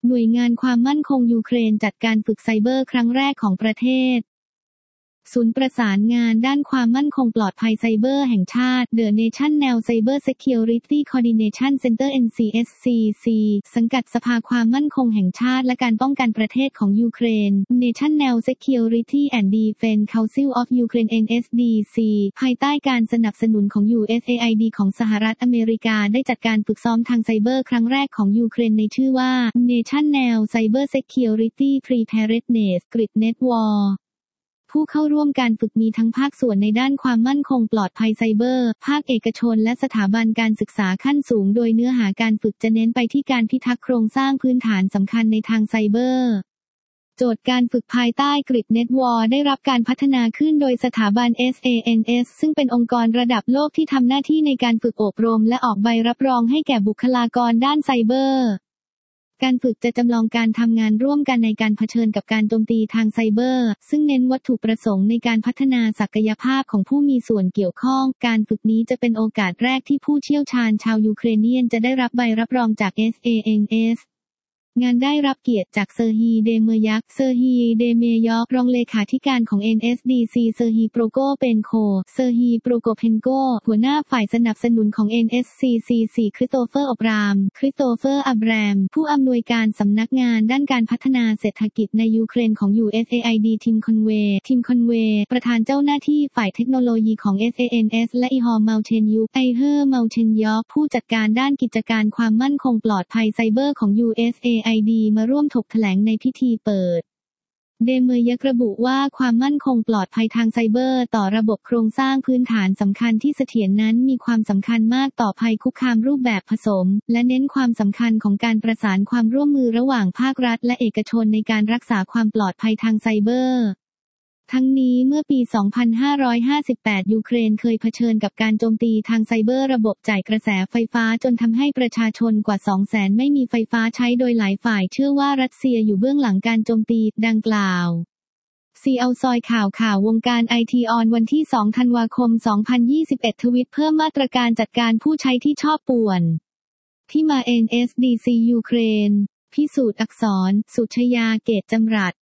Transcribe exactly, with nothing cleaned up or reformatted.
หน่วยงานความมั่นคงยูเครนจัดการฝึกไซเบอร์ครั้งแรกของประเทศศูนย์ประสานงานด้านความมั่นคงปลอดภัยไซเบอร์แห่งชาติ The National Cyber Security Coordination Center เอ็น ซี เอส ซี ซี สังกัดสภาความมั่นคงแห่งชาติและการป้องกันประเทศของยูเครน National Security and Defense Council of Ukraine เอ็น เอส ดี ซี ภายใต้การสนับสนุนของ ยู เอส เอ ไอ ดี ของสหรัฐอเมริกาได้จัดการฝึกซ้อมทางไซเบอร์ครั้งแรกของยูเครนในชื่อว่า National Cyber Security Preparedness Grid-Net Warผู้เข้าร่วมการฝึกมีทั้งภาคส่วนในด้านความมั่นคงปลอดภัยไซเบอร์ภาคเอกชนและสถาบันการศึกษาขั้นสูงโดยเนื้อหาการฝึกจะเน้นไปที่การพิทักษ์โครงสร้างพื้นฐานสำคัญในทางไซเบอร์โจทย์การฝึกภายใต้ Grid-Net War ได้รับการพัฒนาขึ้นโดยสถาบัน เอส เอ เอ็น เอส ซึ่งเป็นองค์กรระดับโลกที่ทำหน้าที่ในการฝึกอบรมและออกใบรับรองให้แก่บุคลากรด้านไซเบอร์การฝึกจะจำลองการทำงานร่วมกันในการเผชิญกับการโจมตีทางไซเบอร์ซึ่งเน้นวัตถุประสงค์ในการพัฒนาศักยภาพของผู้มีส่วนเกี่ยวข้องการฝึกนี้จะเป็นโอกาสแรกที่ผู้เชี่ยวชาญชาวยูเครเนียนจะได้รับใบรับรองจาก เอส เอ เอ็น เอสงานได้รับเกียรติจากเซอร์ฮีเดเมยักเซอร์ฮีเดเมยอกรองเลขาธิการของ เอ็น เอส ดี ซี เซอร์ฮีโปรโกเปนโคเซอร์ฮีโปรโกเพนโกหัวหน้าฝ่ายสนับสนุนของ เอ็น เอส ซี ซี ซี คริสโตเฟอร์อบรามคริสโตเฟอร์อับแรมผู้อำนวยการสำนักงานด้านการพัฒนาเศรษฐกิจในยูเครนของ ยู เอส เอ ไอ ดี ทิมคอนเวย์ทิมคอนเวย์ประธานเจ้าหน้าที่ฝ่ายเทคโนโลยีของ เอส เอ เอ็น เอส และอีฮอร์เมลเทนยุไอเฮอร์เมลเทนยอกผู้จัดการด้านกิจการความมั่นคงปลอดภัยไซเบอร์ของ ยู เอส เอ ไอ ดี มาร่วมถกแถลงในพิธีเปิดเดเมยักระบุว่าความมั่นคงปลอดภัยทางไซเบอร์ต่อระบบโครงสร้างพื้นฐานสำคัญที่เสถียรนั้นมีความสำคัญมากต่อภัยคุกคามรูปแบบผสมและเน้นความสำคัญของการประสานความร่วมมือระหว่างภาครัฐและเอกชนในการรักษาความปลอดภัยทางไซเบอร์ทั้งนี้เมื่อปี สองพันห้าร้อยห้าสิบแปด ยูเครนเคยเผชิญกับการโจมตีทางไซเบอร์ระบบจ่ายกระแสไฟฟ้าจนทำให้ประชาชนกว่า สองแสน ไม่มีไฟฟ้าใช้โดยหลายฝ่ายเชื่อว่ารัสเซียอยู่เบื้องหลังการโจมตีดังกล่าวซีเอาซอยข่าวข่าววงการไอทีออนวันที่ สองธันวาคม สองพันยี่สิบเอ็ด ทวิตเพิ่มมาตรการจัดการผู้ใช้ที่ชอบป่วนที่มา เอ็น เอส ดี ซี ยูเครนพิสูจน์อักษรสุชยาเกตจำรัด